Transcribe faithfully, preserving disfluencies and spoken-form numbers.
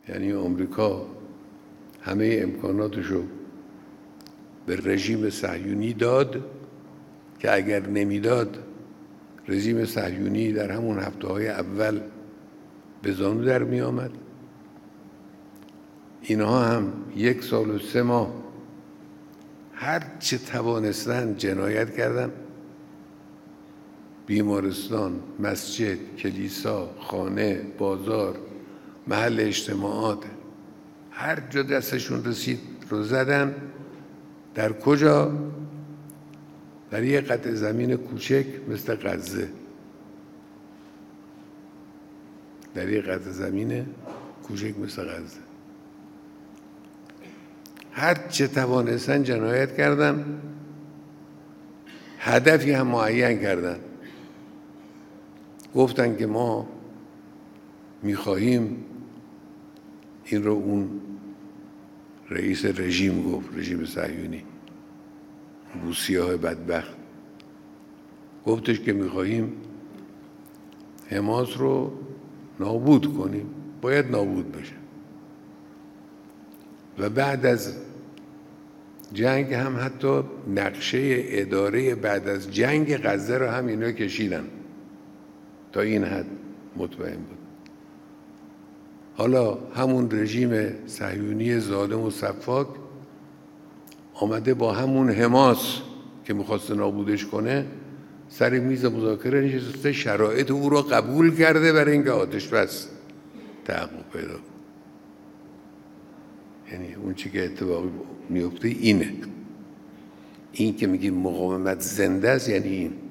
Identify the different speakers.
Speaker 1: یعنی آمریکا همه امکاناتشو به رژیم صهیونی داد که اگر نمیداد رژیم صهیونی در همون هفته های اول به زانو در می آمد. اینها هم یک سال و سه ماه هر چه توانستن جنایت کردن. بیمارستان، مسجد، کلیسا، خانه، بازار، محل اجتماعات، هر جا دستشون رسید رو زدن. در کجا؟ در یک قطعه زمین کوچک مثل غزه. در یک قطعه زمین کوچک مثل غزه هر چه توانستن جنایت کردن. هدفی هم معین کردن. گفتن که ما میخواهیم این رو اون رئیس رژیم گفت، رژیم صهیونی، بوسیاه بدبخت، گفتش که میخواهیم حماس رو نابود کنیم، باید نابود بشه. و بعد از جنگ هم حتی نقشه اداره بعد از جنگ غزه رو هم اینا کشیدن. تا این حد مطمئن بود. حالا همون رژیم صهیونی ظالم و سفاک آمده با همون حماس که میخواست نابودش کنه سر میز مذاکره نشسته، شرایط او را قبول کرده برای اینکه آتش بس تحقق پیدا کنه. یعنی اون چی که اتفاقی میفته اینه. این که میگیم مقاومت زنده است یعنی این.